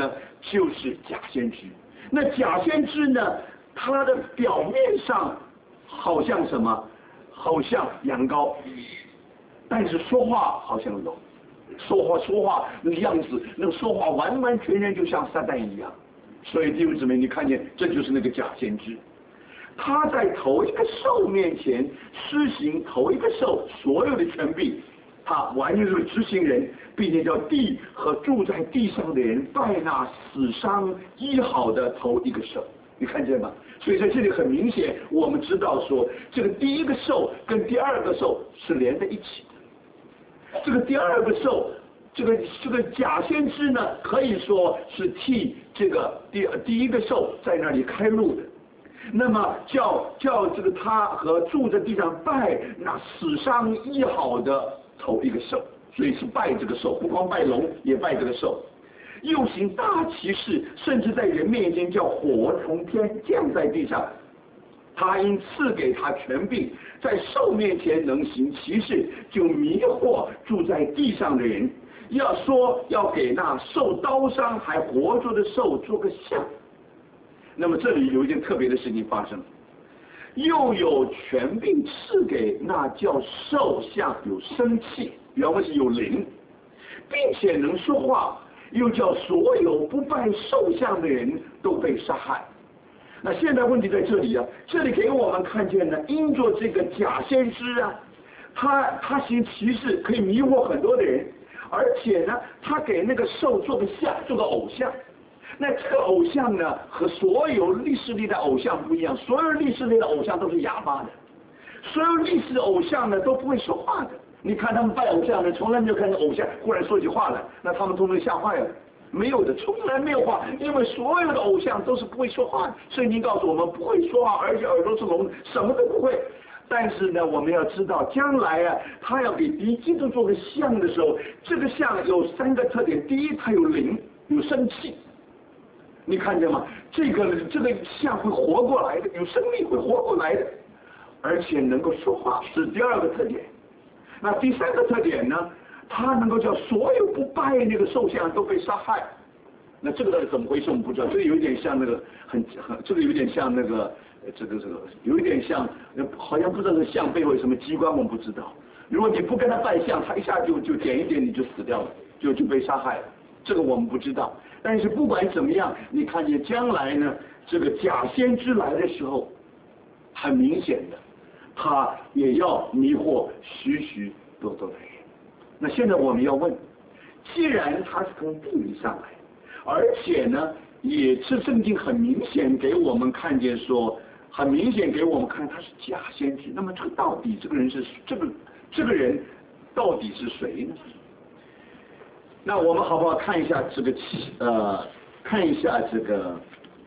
就是假先知。那假先知呢，他的表面上好像什么？好像羊羔，但是说话好像龙，说话说话那个样子，那个说话完完全全就像撒旦一样。所以弟兄姊妹，你看见这就是那个假先知，他在头一个兽面前施行头一个兽所有的权柄，他完全是个执行人，并且叫地和住在地上的人拜那死伤医好的头一个兽。你看见吗？所以在这里很明显，我们知道说，这个第一个兽跟第二个兽是连在一起的。这个第二个兽，这个这个假先知呢，可以说是替这个第第一个兽在那里开路的。那么叫叫这个他和住在地上拜那死伤医好的头一个兽，所以是拜这个兽，不光拜龙，也拜这个兽。又行大奇事，甚至在人面前叫火从天降在地上。他因赐给他权柄，在兽面前能行奇事，就迷惑住在地上的人。要说要给那受刀伤还活着的兽做个像。那么这里有一件特别的事情发生，又有权柄赐给那叫兽像有生气，原文是有灵，并且能说话，又叫所有不拜兽像的人都被杀害。那现在问题在这里啊，这里给我们看见呢，因着这个假先知啊，他他行奇事可以迷惑很多的人，而且呢，他给那个兽做个像，做个偶像。那这个偶像呢，和所有历史里的偶像不一样，所有历史里的偶像都是哑巴的，所有历史偶像呢都不会说话的。你看他们拜偶像的，从来没有看见偶像忽然说起话来，那他们都能吓坏了。没有的，从来没有话，因为所有的偶像都是不会说话的。圣经告诉我们不会说话，而且耳朵是聋，什么都不会。但是呢，我们要知道，将来啊，他要给敌基督做个像的时候，这个像有三个特点：第一，它有灵，有生气。你看见吗？这个这个像会活过来的，有生命会活过来的，而且能够说话，是第二个特点。那第三个特点呢？他能够叫所有不拜那个兽像都被杀害。那这个到底怎么回事？我们不知道。这个有点像那个很很，这个有点像那个这个这个，有一点像，好像不知道是像背后有什么机关，我们不知道。如果你不跟他拜像，他一下就就点一点你就死掉了，就就被杀害了。这个我们不知道。但是不管怎么样，你看见将来呢，这个假先知来的时候，很明显的，他也要迷惑许许多多的人。那现在我们要问，既然他是从地里上来，而且呢，也是圣经很明显给我们看见说，很明显给我们看他是假先知，那么这个到底这个人是这个这个人到底是谁呢？那我们好不好看一下这个呃，看一下这个，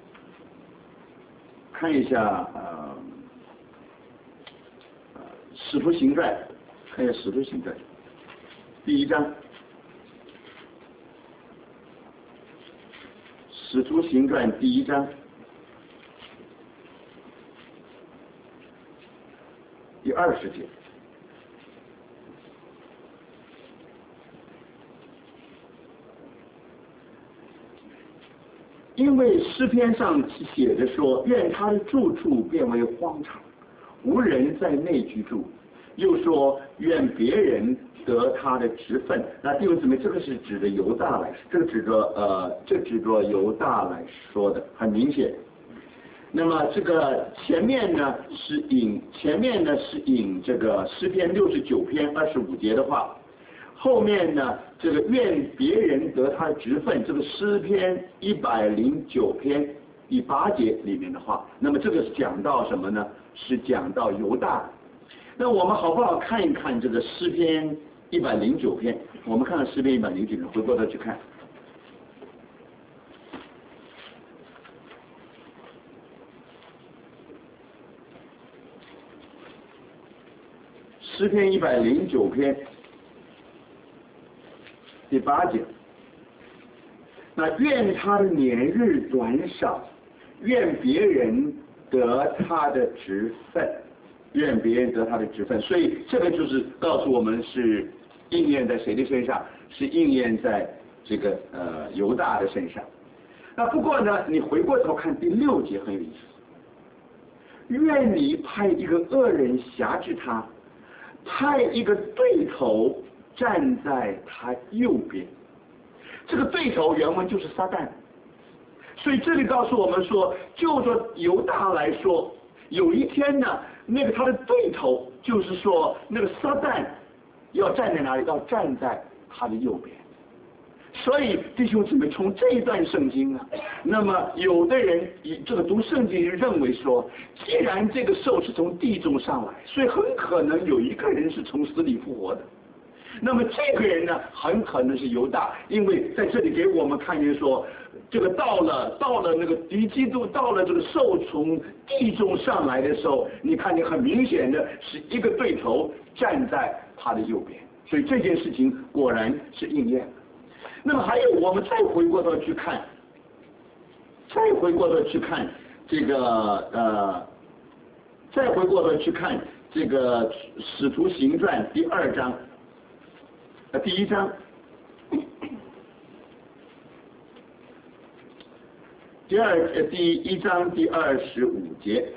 看一下呃，呃《使徒行传》，看一下《使徒行传》第一章，《使徒行传》第一章第二十节。因为诗篇上写着说，愿他的住处变为荒场，无人在内居住。又说，愿别人得他的职分。那弟兄姊妹，这个是指的犹大来，这个指着呃，这指着犹大来说的，很明显。那么这个前面呢是引，前面呢是引这个诗篇六十九篇二十五节的话。后面呢，这个愿别人得他的职分，这个诗篇一百零九篇第八节里面的话，那么这个是讲到什么呢？是讲到犹大。那我们好不好看一看这个诗篇一百零九篇？我们看看诗篇一百零九篇，回过头去看。诗篇一百零九篇。第八节，那愿他的年日短少，愿别人得他的职分，愿别人得他的职分。所以这个就是告诉我们是应验在谁的身上？是应验在这个呃犹大的身上。 那不过呢，你回过头看第六节很有意思。愿你派一个恶人辖制他，派一个对头站在他右边。这个对头原文就是撒旦。所以这里告诉我们说，就说犹大来说，有一天呢，那个他的对头就是说那个撒旦要站在哪里？要站在他的右边。所以弟兄姊妹，从这一段圣经啊，那么有的人以这个读圣经认为说，既然这个兽是从地中上来，所以很可能有一个人是从死里复活的。那么这个人呢，很可能是犹大，因为在这里给我们看见说，这个到了到了那个敌基督，到了这个兽从地中上来的时候，你看见很明显的是一个对头站在他的右边，所以这件事情果然是应验了。那么还有，我们再回过头去看，再回过头去看这个呃，再回过头去看这个《使徒行传》第二章，呃，第一章，第二呃第一章第二十五节。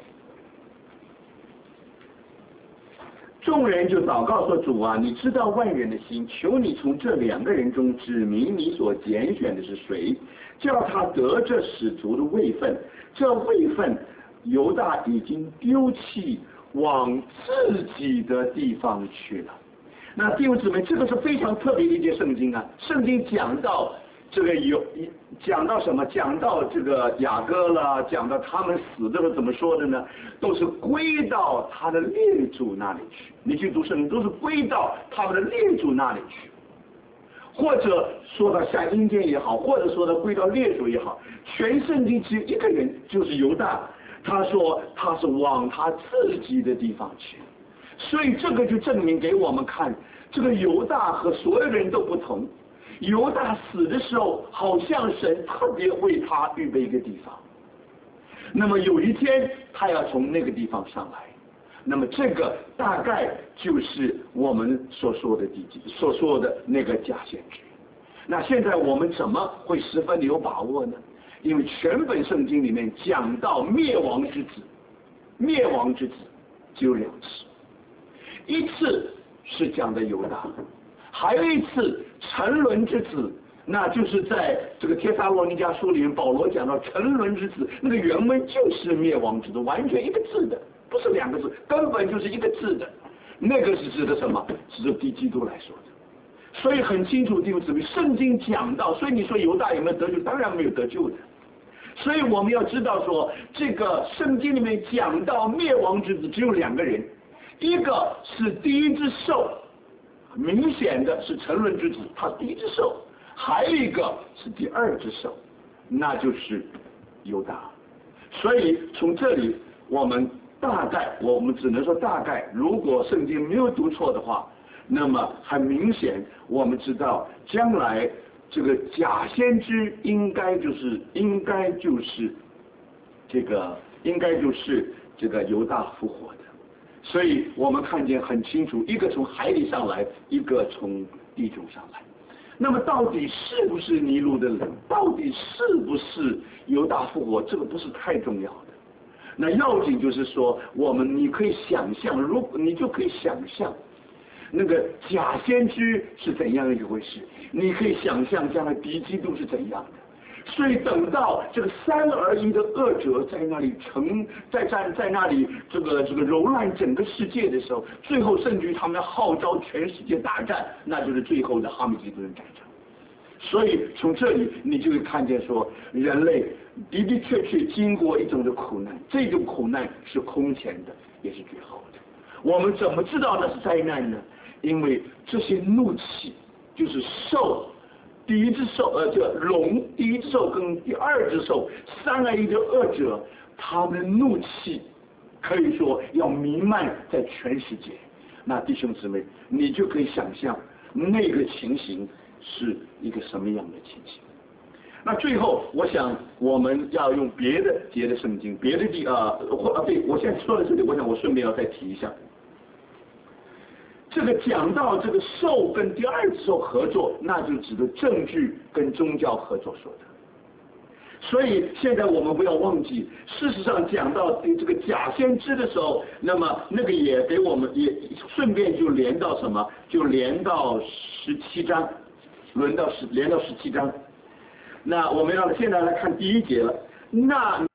众人就祷告说：“主啊，你知道万人的心，求你从这两个人中指明你所拣选的是谁，叫他得这使徒的位分。这位分，犹大已经丢弃，往自己的地方去了。”那弟兄姊妹，这个是非常特别的一节圣经啊！圣经讲到这个有讲到什么？讲到这个雅各了，讲到他们死的时候怎么说的呢？都是归到他的列祖那里去。你去读圣经，都是归到他们的列祖那里去，或者说到像阴间也好，或者说到归到列祖也好，全圣经只有一个人，就是犹大。他说他是往他自己的地方去，所以这个就证明给我们看，这个犹大和所有人都不同。犹大死的时候，好像神特别为他预备一个地方。那么有一天，他要从那个地方上来。那么这个大概就是我们所说的第几所说的那个假先知。那现在我们怎么会十分的有把握呢？因为全本圣经里面讲到灭亡之子，灭亡之子只有两次，一次是讲的犹大，还有一次沉沦之子，那就是在这个帖撒罗尼迦书里面，保罗讲到沉沦之子，那个原文就是灭亡之子，完全一个字的，不是两个字，根本就是一个字的。那个是指的什么？是指敌基督来说的。所以很清楚，弟兄姊妹，圣经讲到，所以你说犹大有没有得救？当然没有得救的。所以我们要知道说，这个圣经里面讲到灭亡之子只有两个人，一个是第一只兽，明显的是沉沦之子，他是第一只兽；还有一个是第二只兽，那就是犹大。所以从这里我们大概，我们只能说大概，如果圣经没有读错的话，那么很明显我们知道将来这个假先知应该就是应该就是这个应该就是这个犹大复活的。所以我们看见很清楚，一个从海里上来，一个从地中上来。那么到底是不是尼禄的人，到底是不是犹大复活，这个不是太重要的。那要紧就是说，我们你可以想象，如果你就可以想象那个假先知是怎样一回事，你可以想象将来敌基督是怎样的。所以等到这个三而一的恶者在那里成在在在那里这个这个蹂躏整个世界的时候，最后甚至于他们号召全世界大战，那就是最后的哈米吉顿战争。所以从这里你就会看见说，人类的的确确经过一种的苦难，这种苦难是空前的，也是绝后的。我们怎么知道那是灾难呢？因为这些怒气就是兽，第一只兽呃，这龙，第一只兽跟第二只兽，三而一的恶者，他们的怒气可以说要弥漫在全世界。那弟兄姊妹，你就可以想象那个情形是一个什么样的情形。那最后，我想我们要用别的别的圣经，别的地啊，或啊，对我现在说到这里，我想我顺便要再提一下。这个讲到这个兽跟第二只兽合作，那就指的政治跟宗教合作说的。 所以现在我们不要忘记，事实上讲到这个假先知的时候，那么那个也给我们也顺便就连到什么，就连到十七章，轮到十连到十七章。那我们要现在来看第一节了，那。